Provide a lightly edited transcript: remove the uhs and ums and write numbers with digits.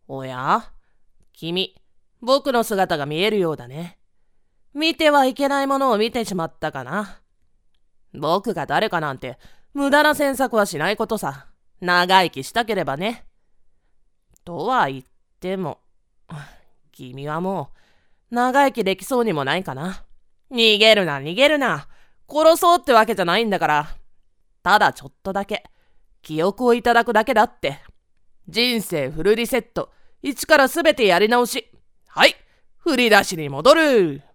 おや？君、僕の姿が見えるようだね。見てはいけないものを見てしまったかな。僕が誰かなんて無駄な詮索はしないことさ。長生きしたければね。とは言っても、君はもう長生きできそうにもないかな。逃げるな逃げるな。殺そうってわけじゃないんだから。ただちょっとだけ記憶をいただくだけだって。人生フルリセット。一からすべてやり直し。はい、振り出しに戻る。